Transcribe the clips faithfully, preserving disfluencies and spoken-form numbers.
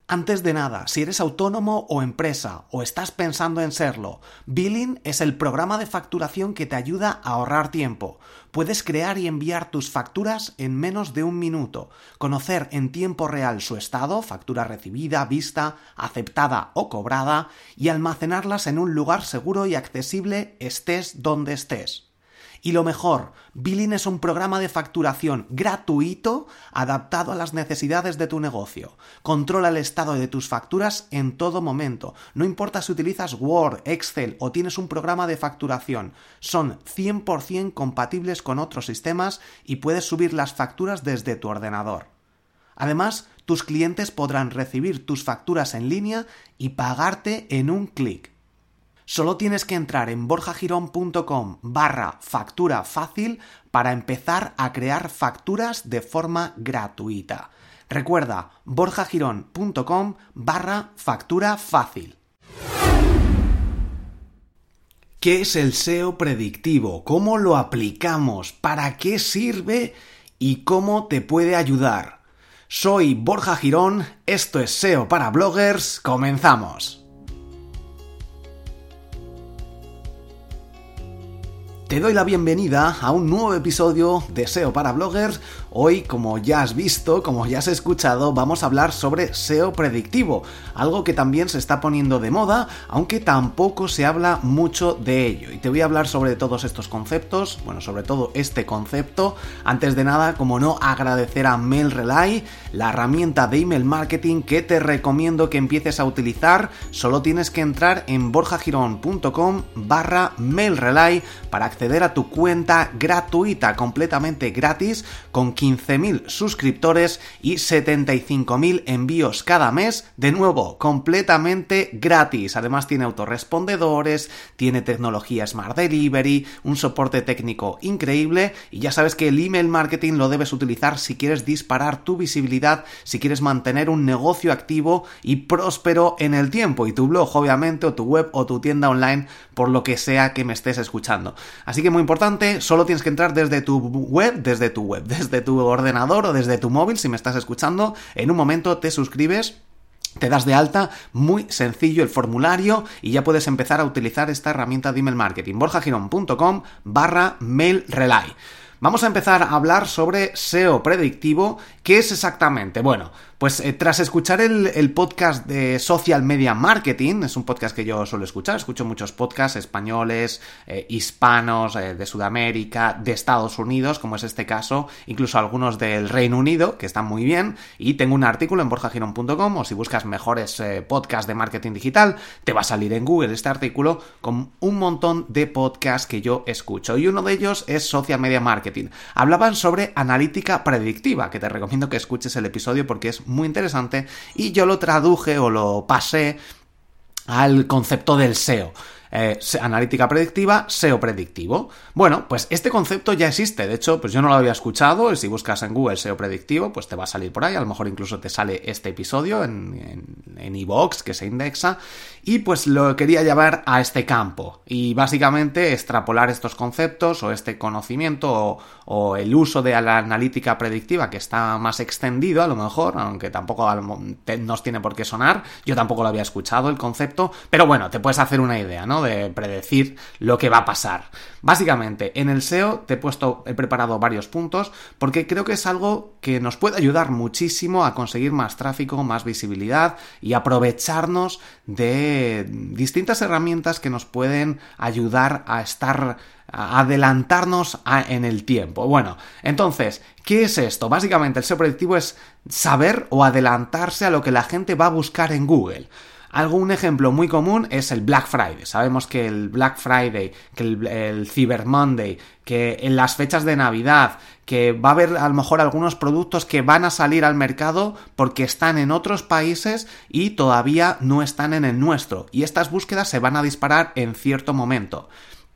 Antes de nada, si eres autónomo o empresa o estás pensando en serlo, Billing es el programa de facturación que te ayuda a ahorrar tiempo. Puedes crear y enviar tus facturas en menos de un minuto, conocer en tiempo real su estado, factura recibida, vista, aceptada o cobrada, y almacenarlas en un lugar seguro y accesible estés donde estés. Y lo mejor, Billing es un programa de facturación gratuito adaptado a las necesidades de tu negocio. Controla el estado de tus facturas en todo momento. No importa si utilizas Word, Excel o tienes un programa de facturación. Son cien por ciento compatibles con otros sistemas y puedes subir las facturas desde tu ordenador. Además, tus clientes podrán recibir tus facturas en línea y pagarte en un clic. Solo tienes que entrar en borjagirón.com barra factura fácil para empezar a crear facturas de forma gratuita. Recuerda, borjagirón.com barra factura fácil. ¿Qué es el S E O predictivo? ¿Cómo lo aplicamos? ¿Para qué sirve? ¿Y cómo te puede ayudar? Soy Borja Girón, esto es S E O para bloggers, comenzamos. Te doy la bienvenida a un nuevo episodio de S E O para bloggers. Hoy, como ya has visto, como ya has escuchado, vamos a hablar sobre S E O predictivo, algo que también se está poniendo de moda, aunque tampoco se habla mucho de ello. Y te voy a hablar sobre todos estos conceptos, bueno, sobre todo este concepto. Antes de nada, como no, agradecer a MailRelay, la herramienta de email marketing que te recomiendo que empieces a utilizar. Solo tienes que entrar en borjagirón.com barra MailRelay para acceder a tu cuenta gratuita, completamente gratis, con quince mil suscriptores y setenta y cinco mil envíos cada mes, de nuevo, completamente gratis. Además tiene autorrespondedores, tiene tecnología Smart Delivery, un soporte técnico increíble, y ya sabes que el email marketing lo debes utilizar si quieres disparar tu visibilidad, si quieres mantener un negocio activo y próspero en el tiempo, y tu blog, obviamente, o tu web o tu tienda online, por lo que sea que me estés escuchando. Así que muy importante, solo tienes que entrar desde tu web, desde tu web, desde tu ordenador o desde tu móvil, si me estás escuchando. En un momento te suscribes, te das de alta, muy sencillo el formulario, y ya puedes empezar a utilizar esta herramienta de email marketing. borjagirón.com barra MailRelay. Vamos a empezar a hablar sobre S E O predictivo. ¿Qué es exactamente? Bueno, pues eh, tras escuchar el, el podcast de Social Media Marketing, es un podcast que yo suelo escuchar, escucho muchos podcasts españoles, eh, hispanos, eh, de Sudamérica, de Estados Unidos, como es este caso, incluso algunos del Reino Unido, que están muy bien, y tengo un artículo en borjagirón punto com, o si buscas mejores eh, podcasts de marketing digital, te va a salir en Google este artículo con un montón de podcasts que yo escucho, y uno de ellos es Social Media Marketing. Hablaban sobre analítica predictiva, que te recomiendo que escuches el episodio porque es muy interesante, y yo lo traduje o lo pasé al concepto del S E O. Eh, analítica predictiva, S E O predictivo. Bueno, pues este concepto ya existe. De hecho, pues yo no lo había escuchado. Si buscas en Google S E O predictivo, pues te va a salir por ahí. A lo mejor incluso te sale este episodio en en iVoox, que se indexa. Y pues lo quería llevar a este campo y básicamente extrapolar estos conceptos o este conocimiento o, o el uso de la analítica predictiva, que está más extendido a lo mejor, aunque tampoco nos tiene por qué sonar. Yo tampoco lo había escuchado el concepto, pero bueno, te puedes hacer una idea, ¿no?, de predecir lo que va a pasar. Básicamente, en el S E O te he puesto, he preparado varios puntos porque creo que es algo que nos puede ayudar muchísimo a conseguir más tráfico, más visibilidad y aprovecharnos de distintas herramientas que nos pueden ayudar a estar, a adelantarnos a, en el tiempo. Bueno, entonces, ¿qué es esto? Básicamente, el S E O predictivo es saber o adelantarse a lo que la gente va a buscar en Google. Algo, un ejemplo muy común es el Black Friday. Sabemos que el Black Friday, que el, el Cyber Monday, que en las fechas de Navidad, que va a haber a lo mejor algunos productos que van a salir al mercado porque están en otros países y todavía no están en el nuestro. Y estas búsquedas se van a disparar en cierto momento.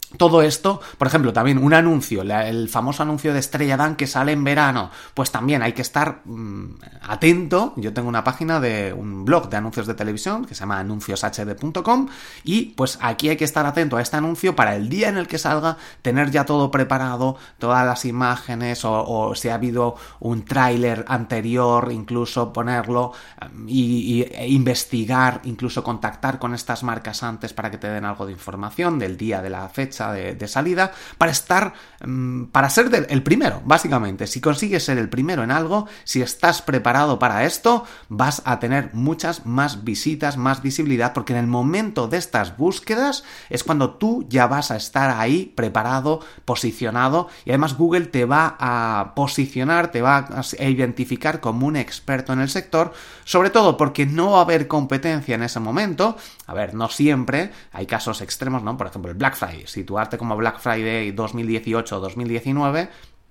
Todo esto, por ejemplo, también un anuncio, el famoso anuncio de Estrella Damm que sale en verano, pues también hay que estar mmm, atento. Yo tengo una página de un blog de anuncios de televisión que se llama anuncios h d punto com y pues aquí hay que estar atento a este anuncio para el día en el que salga, tener ya todo preparado, todas las imágenes o, o si ha habido un tráiler anterior, incluso ponerlo y, y e investigar, incluso contactar con estas marcas antes para que te den algo de información del día, de la fecha De, de salida, para estar, para ser de, el primero, básicamente. Si consigues ser el primero en algo, si estás preparado para esto, vas a tener muchas más visitas, más visibilidad, porque en el momento de estas búsquedas es cuando tú ya vas a estar ahí preparado, posicionado, y además Google te va a posicionar, te va a identificar como un experto en el sector, sobre todo porque no va a haber competencia en ese momento. A ver, no siempre, hay casos extremos, ¿no? Por ejemplo, el Black Friday. Si situarte como Black Friday dos mil dieciocho o dos mil diecinueve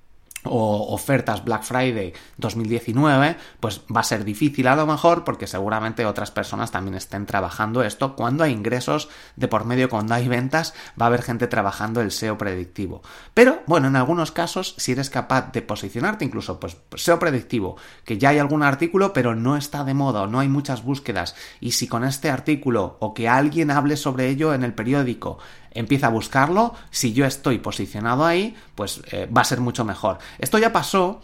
o ofertas Black Friday dos mil diecinueve, pues va a ser difícil a lo mejor porque seguramente otras personas también estén trabajando esto. Cuando hay ingresos de por medio, cuando hay ventas, va a haber gente trabajando el S E O predictivo. Pero, bueno, en algunos casos, si eres capaz de posicionarte, incluso pues S E O predictivo, que ya hay algún artículo pero no está de moda o no hay muchas búsquedas, y si con este artículo o que alguien hable sobre ello en el periódico empieza a buscarlo, si yo estoy posicionado ahí, pues eh, va a ser mucho mejor. Esto ya pasó,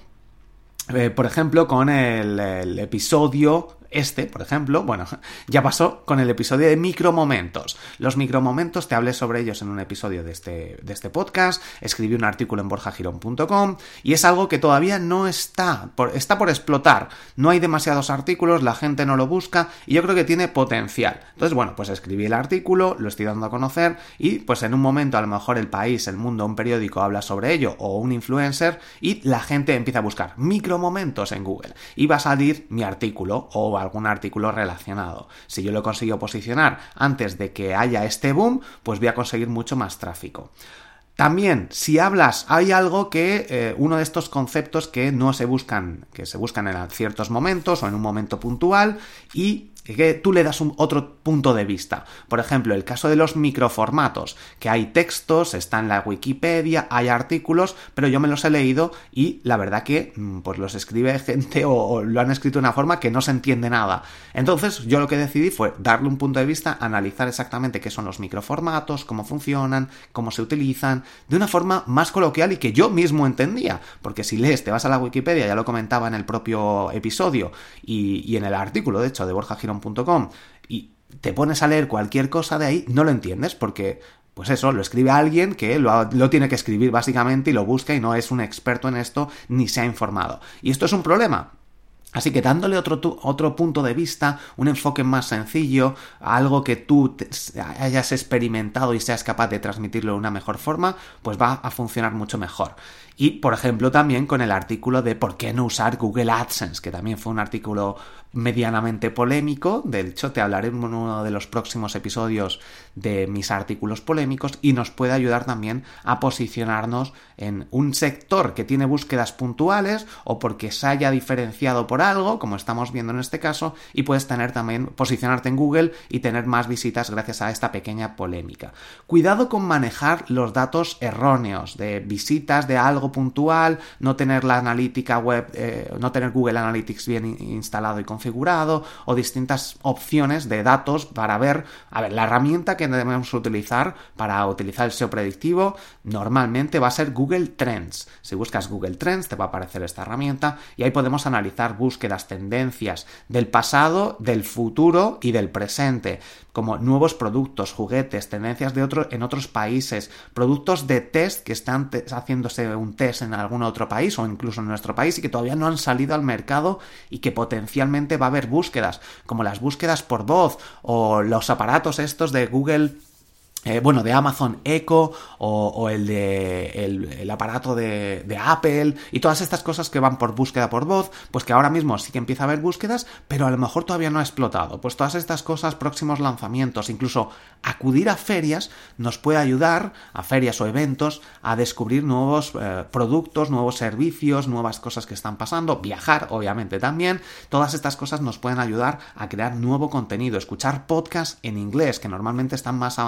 eh, por ejemplo, con el, el episodio este, por ejemplo, bueno, ya pasó con el episodio de micromomentos. Los micromomentos, te hablé sobre ellos en un episodio de este, de este podcast, escribí un artículo en borja girón punto com y es algo que todavía no está por, está por explotar. No hay demasiados artículos, la gente no lo busca y yo creo que tiene potencial. Entonces, bueno, pues escribí el artículo, lo estoy dando a conocer y pues en un momento a lo mejor el país, el mundo, un periódico habla sobre ello o un influencer y la gente empieza a buscar micromomentos en Google y va a salir mi artículo o algún artículo relacionado. Si yo lo consigo posicionar antes de que haya este boom, pues voy a conseguir mucho más tráfico. También, si hablas, hay algo que, eh, uno de estos conceptos que no se buscan, que se buscan en ciertos momentos o en un momento puntual y que tú le das un otro punto de vista. Por ejemplo, el caso de los microformatos, que hay textos, está en la Wikipedia, hay artículos, pero yo me los he leído y la verdad que pues los escribe gente o, o lo han escrito de una forma que no se entiende nada. Entonces, yo lo que decidí fue darle un punto de vista, analizar exactamente qué son los microformatos, cómo funcionan, cómo se utilizan, de una forma más coloquial y que yo mismo entendía. Porque si lees, te vas a la Wikipedia, ya lo comentaba en el propio episodio y, y en el artículo, de hecho, de borja girón punto com y te pones a leer cualquier cosa de ahí, no lo entiendes porque, pues eso, lo escribe alguien que lo, lo tiene que escribir básicamente y lo busca y no es un experto en esto ni se ha informado. Y esto es un problema. Así que dándole otro, tu, otro punto de vista, un enfoque más sencillo, algo que tú te, hayas experimentado y seas capaz de transmitirlo de una mejor forma, pues va a funcionar mucho mejor. Y, por ejemplo, también con el artículo de por qué no usar Google AdSense, que también fue un artículo medianamente polémico. De hecho, te hablaré en uno de los próximos episodios de mis artículos polémicos y nos puede ayudar también a posicionarnos en un sector que tiene búsquedas puntuales o porque se haya diferenciado por algo, como estamos viendo en este caso, y puedes tener también, posicionarte en Google y tener más visitas gracias a esta pequeña polémica. Cuidado con manejar los datos erróneos de visitas de algo puntual, no tener la analítica web, eh, no tener Google Analytics bien instalado y configurado, o distintas opciones de datos para ver, a ver, la herramienta que debemos utilizar para utilizar el S E O predictivo normalmente va a ser Google Trends. Si buscas Google Trends te va a aparecer esta herramienta y ahí podemos analizar búsquedas, tendencias del pasado, del futuro y del presente, como nuevos productos, juguetes, tendencias de otro, en otros países, productos de test que están te- haciéndose un test en algún otro país o incluso en nuestro país y que todavía no han salido al mercado y que potencialmente va a haber búsquedas, como las búsquedas por voz o los aparatos estos de Google. Eh, bueno, de Amazon Echo o, o el de el, el aparato de, de Apple y todas estas cosas que van por búsqueda por voz, pues que ahora mismo sí que empieza a haber búsquedas, pero a lo mejor todavía no ha explotado. Pues todas estas cosas, próximos lanzamientos, incluso acudir a ferias nos puede ayudar, a ferias o eventos, a descubrir nuevos eh, productos, nuevos servicios, nuevas cosas que están pasando, viajar obviamente también. Todas estas cosas nos pueden ayudar a crear nuevo contenido, escuchar podcasts en inglés que normalmente están más avanzados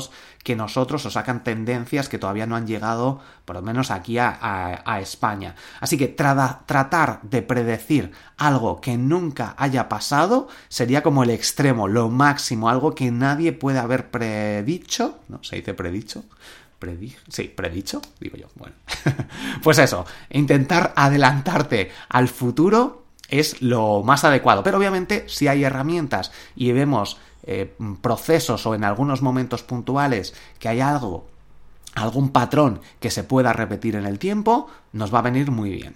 mercados que nosotros, o sacan tendencias que todavía no han llegado, por lo menos aquí a, a, a España. Así que tra- tratar de predecir algo que nunca haya pasado sería como el extremo, lo máximo, algo que nadie puede haber predicho, ¿no? ¿Se dice predicho? Predi- sí, predicho, digo yo. Bueno, pues eso, intentar adelantarte al futuro es lo más adecuado, pero obviamente si hay herramientas y vemos eh, procesos o en algunos momentos puntuales que hay algo, algún patrón que se pueda repetir en el tiempo, nos va a venir muy bien.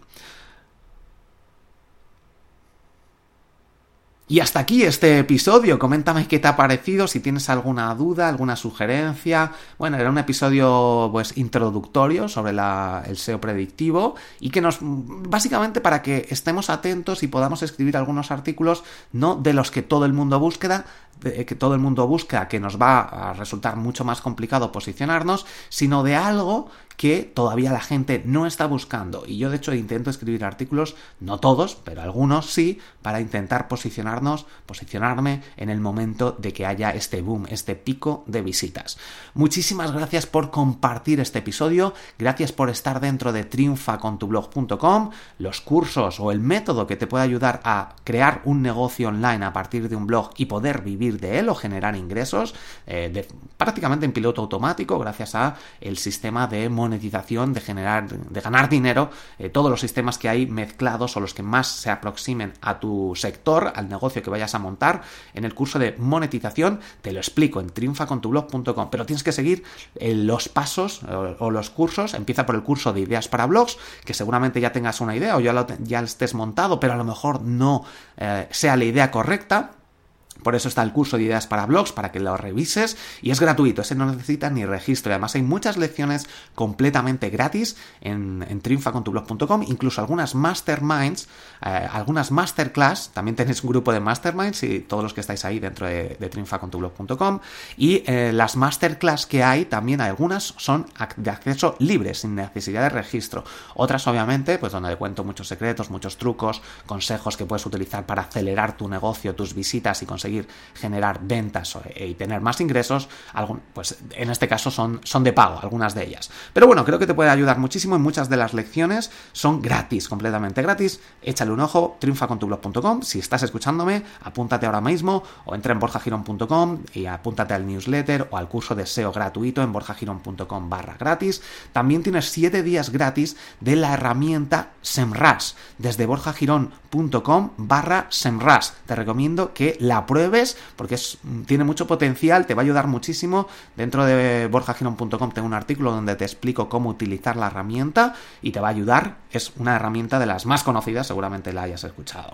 Y hasta aquí este episodio. Coméntame qué te ha parecido, si tienes alguna duda, alguna sugerencia. Bueno, era un episodio pues introductorio sobre la, el S E O predictivo y que nos, básicamente para que estemos atentos y podamos escribir algunos artículos, no de los que todo el mundo busca, de, que todo el mundo busca, que nos va a resultar mucho más complicado posicionarnos, sino de algo que todavía la gente no está buscando. Y yo de hecho intento escribir artículos, no todos, pero algunos sí, para intentar posicionarnos, posicionarme en el momento de que haya este boom, este pico de visitas. Muchísimas gracias por compartir este episodio, gracias por estar dentro de triunfa con tu blog punto com, los cursos o el método que te puede ayudar a crear un negocio online a partir de un blog y poder vivir de él o generar ingresos eh, de, prácticamente en piloto automático gracias a el sistema de monetización, de generar, de ganar dinero, eh, todos los sistemas que hay mezclados o los que más se aproximen a tu sector, al negocio que vayas a montar. En el curso de monetización te lo explico en triunfa con tu blog punto com, pero tienes que seguir eh, los pasos o, o los cursos. Empieza por el curso de ideas para blogs, que seguramente ya tengas una idea o ya lo, ya lo estés montado, pero a lo mejor no eh, sea la idea correcta. Por eso está el curso de ideas para blogs, para que lo revises, y es gratuito, ese no necesita ni registro. Además hay muchas lecciones completamente gratis en, en triunfa con tu blog punto com, incluso algunas masterminds, eh, algunas masterclass, también tenéis un grupo de masterminds y todos los que estáis ahí dentro de, de triunfa con tu blog punto com, y eh, las masterclass que hay, también algunas son de acceso libre, sin necesidad de registro. Otras obviamente, pues donde cuento muchos secretos, muchos trucos, consejos que puedes utilizar para acelerar tu negocio, tus visitas y conseguir generar ventas y tener más ingresos, algún, pues en este caso son, son de pago, algunas de ellas. Pero bueno, creo que te puede ayudar muchísimo y muchas de las lecciones son gratis, completamente gratis. Échale un ojo, triunfa con tu blog punto com. Si estás escuchándome, apúntate ahora mismo o entra en borja girón punto com y apúntate al newsletter o al curso de S E O gratuito en borja girón punto com barra gratis. También tienes siete días gratis de la herramienta SEMrush desde borja girón punto com barra SEMrush. Te recomiendo que la pruebes porque es, tiene mucho potencial, te va a ayudar muchísimo. Dentro de borja girón punto com tengo un artículo donde te explico cómo utilizar la herramienta y te va a ayudar. Es una herramienta de las más conocidas, seguramente la hayas escuchado.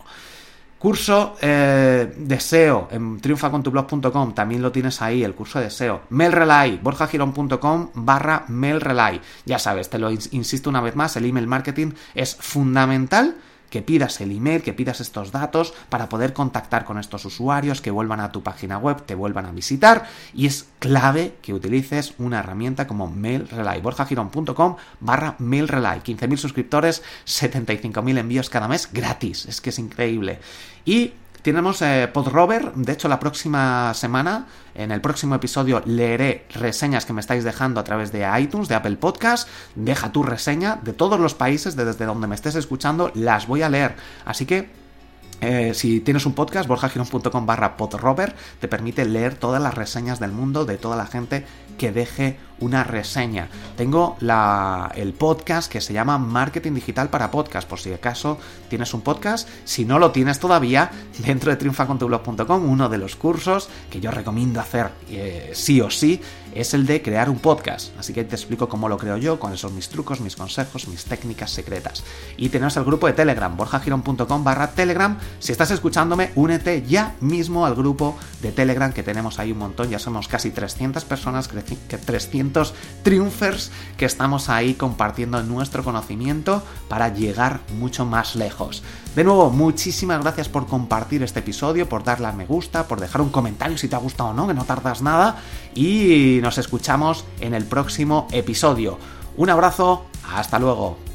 Curso eh, de S E O en triunfa con tu blog punto com, también lo tienes ahí, el curso de S E O. MailRelay, borja girón punto com barra MailRelay. Ya sabes, te lo insisto una vez más, el email marketing es fundamental que pidas el email, que pidas estos datos para poder contactar con estos usuarios, que vuelvan a tu página web, te vuelvan a visitar, y es clave que utilices una herramienta como MailRelay, borja girón punto com barra MailRelay, quince mil suscriptores, setenta y cinco mil envíos cada mes gratis, es que es increíble. Y tenemos eh, Podrover, de hecho la próxima semana, en el próximo episodio leeré reseñas que me estáis dejando a través de iTunes, de Apple Podcast. Deja tu reseña de todos los países, de desde donde me estés escuchando, las voy a leer. Así que Eh, si tienes un podcast, borja girón punto com barra podrover te permite leer todas las reseñas del mundo de toda la gente que deje una reseña. Tengo la, el podcast que se llama Marketing Digital para Podcast, por si acaso tienes un podcast. Si no lo tienes todavía, dentro de triunfa con tu blog punto com, uno de los cursos que yo recomiendo hacer eh, sí o sí es el de crear un podcast. Así que te explico cómo lo creo yo, cuáles son mis trucos, mis consejos, mis técnicas secretas. Y tenemos el grupo de Telegram, borja girón punto com barra Telegram. Si estás escuchándome, únete ya mismo al grupo de Telegram, que tenemos ahí un montón. Ya somos casi trescientas personas, trescientos triunfers que estamos ahí compartiendo nuestro conocimiento para llegar mucho más lejos. De nuevo, muchísimas gracias por compartir este episodio, por darle a me gusta, por dejar un comentario si te ha gustado o no, que no tardas nada. Y nos escuchamos en el próximo episodio. Un abrazo, hasta luego.